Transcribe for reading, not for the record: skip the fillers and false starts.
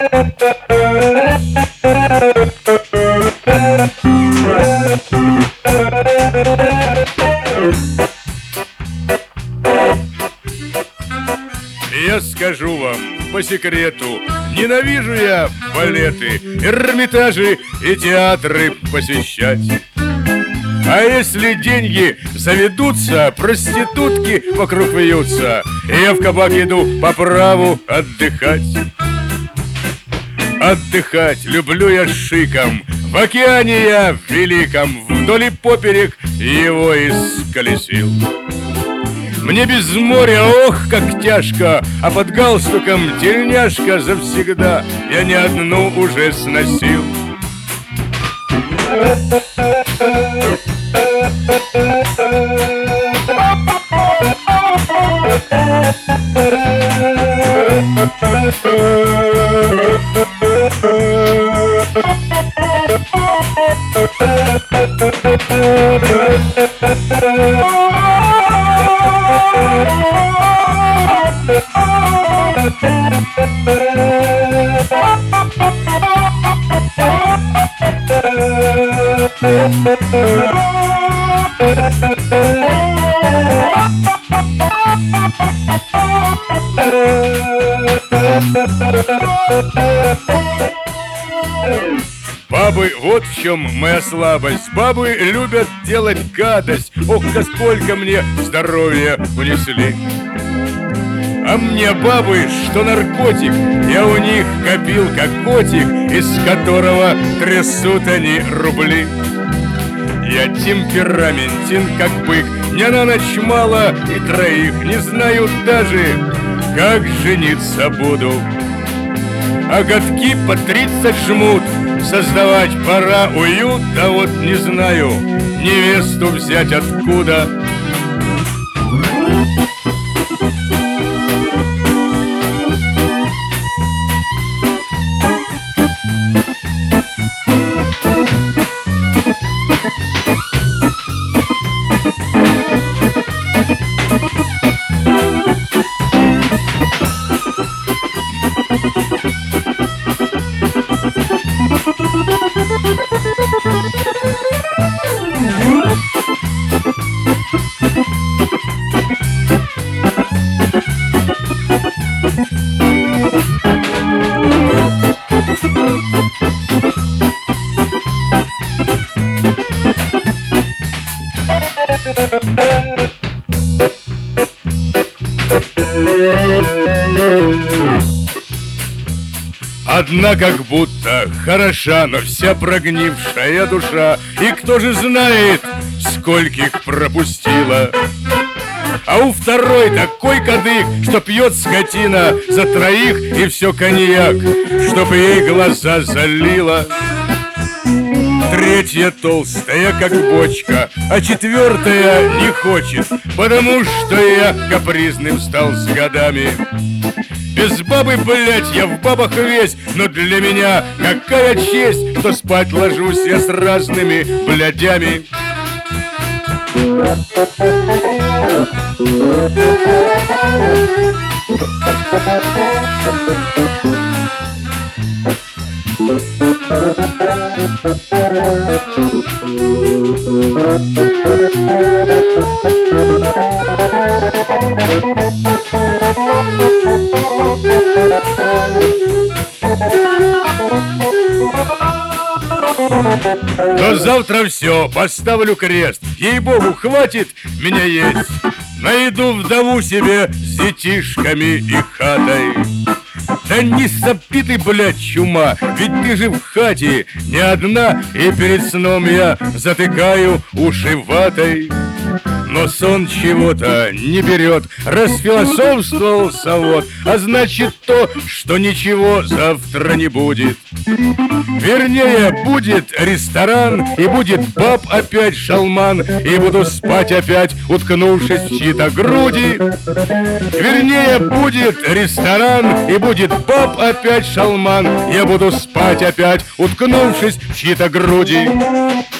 Я скажу вам по секрету, ненавижу я балеты, Эрмитажи и театры посещать. А если деньги заведутся, проститутки вокруг вьются, и я в кабак иду по праву отдыхать. Отдыхать люблю я шиком, в океане я великом вдоль и поперек его исколесил. Мне без моря, ох, как тяжко, а под галстуком тельняшка завсегда я не одну уже сносил. Бабы, вот в чем моя слабость. Бабы любят делать гадость. Ох, сколько мне здоровья унесли. А мне бабы, что наркотик, я у них копил как котик, из которого трясут они рубли. Я темпераментен, как бык, мне на ночь мало и троих, не знаю даже, как жениться буду. А годки по 30 жмут, создавать пора уют, да вот не знаю, невесту взять откуда. Одна как будто хороша, но вся прогнившая душа, и кто же знает, скольких пропустила. А у второй такой кадык, что пьет скотина за троих, и все коньяк, чтоб ей глаза залила. Третья толстая, как бочка, а четвертая не хочет, потому что я капризным стал с годами. Без бабы, блять, я в бабах весь, но для меня какая честь, что спать ложусь я с разными блядями. Но завтра все, поставлю крест. Ей-богу, хватит меня есть. Найду вдову себе с детишками и хатой. Да не сопи ты, блядь, чума, ведь ты же в хате не одна, и перед сном я затыкаю уши ватой. Но сон чего-то не берет, расфилософствовал совод, а значит то, что ничего завтра не будет. Вернее, будет ресторан, и будет баб опять шалман, и буду спать опять, уткнувшись в чьи-то груди. Вернее, будет ресторан, и будет баб опять шалман, я буду спать опять, уткнувшись в чьи-то груди.